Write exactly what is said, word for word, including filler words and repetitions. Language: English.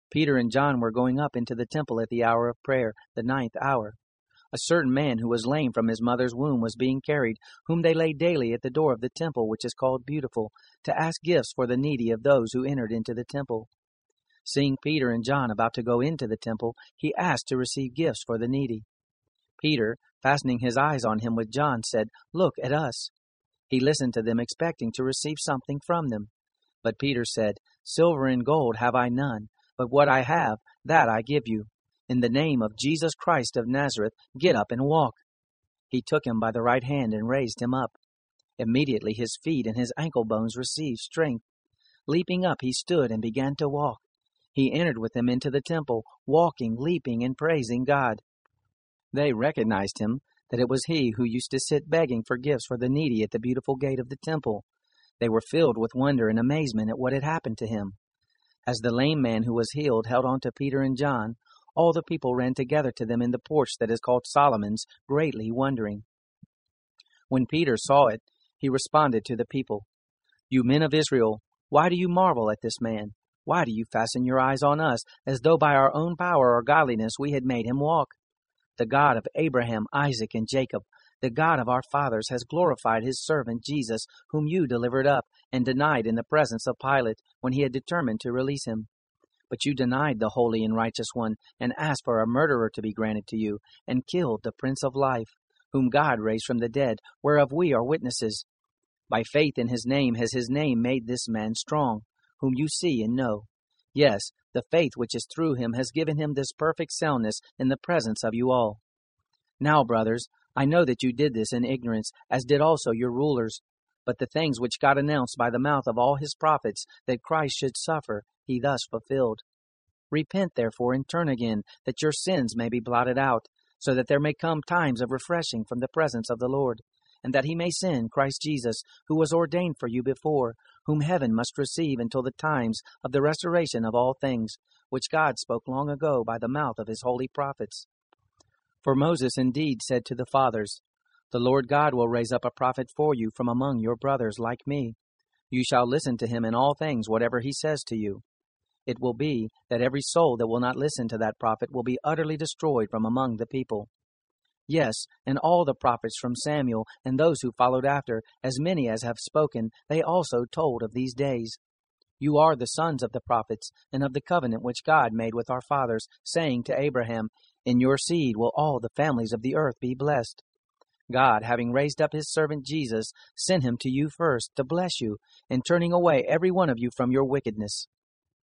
Peter and John were going up into the temple at the hour of prayer, the ninth hour. A certain man who was lame from his mother's womb was being carried, whom they laid daily at the door of the temple, which is called Beautiful, to ask gifts for the needy of those who entered into the temple. Seeing Peter and John about to go into the temple, he asked to receive gifts for the needy. Peter, fastening his eyes on him with John, said, "Look at us." He listened to them, expecting to receive something from them. But Peter said, "Silver and gold have I none, but what I have, that I give you. In the name of Jesus Christ of Nazareth, get up and walk." He took him by the right hand and raised him up. Immediately his feet and his ankle bones received strength. Leaping up, he stood and began to walk. He entered with them into the temple, walking, leaping, and praising God. They recognized him, that it was he who used to sit begging for gifts for the needy at the Beautiful gate of the temple. They were filled with wonder and amazement at what had happened to him. As the lame man who was healed held on to Peter and John, all the people ran together to them in the porch that is called Solomon's, greatly wondering. When Peter saw it, he responded to the people, "You men of Israel, why do you marvel at this man? Why do you fasten your eyes on us, as though by our own power or godliness we had made him walk? The God of Abraham, Isaac, and Jacob, the God of our fathers, has glorified his servant Jesus, whom you delivered up and denied in the presence of Pilate when he had determined to release him. But you denied the holy and righteous one, and asked for a murderer to be granted to you, and killed the Prince of Life, whom God raised from the dead, whereof we are witnesses. By faith in his name has his name made this man strong, whom you see and know. Yes, the faith which is through him has given him this perfect soundness in the presence of you all. Now, brothers, I know that you did this in ignorance, as did also your rulers. But the things which God announced by the mouth of all his prophets, that Christ should suffer, he thus fulfilled. Repent, therefore, and turn again, that your sins may be blotted out, so that there may come times of refreshing from the presence of the Lord, and that he may send Christ Jesus, who was ordained for you before, whom heaven must receive until the times of the restoration of all things, which God spoke long ago by the mouth of his holy prophets. For Moses indeed said to the fathers, The Lord God will raise up a prophet for you from among your brothers like me. You shall listen to him in all things, whatever he says to you. It will be that every soul that will not listen to that prophet will be utterly destroyed from among the people. Yes, and all the prophets from Samuel and those who followed after, as many as have spoken, they also told of these days. You are the sons of the prophets, and of the covenant which God made with our fathers, saying to Abraham, In your seed will all the families of the earth be blessed. God, having raised up his servant Jesus, sent him to you first, to bless you, in turning away every one of you from your wickedness.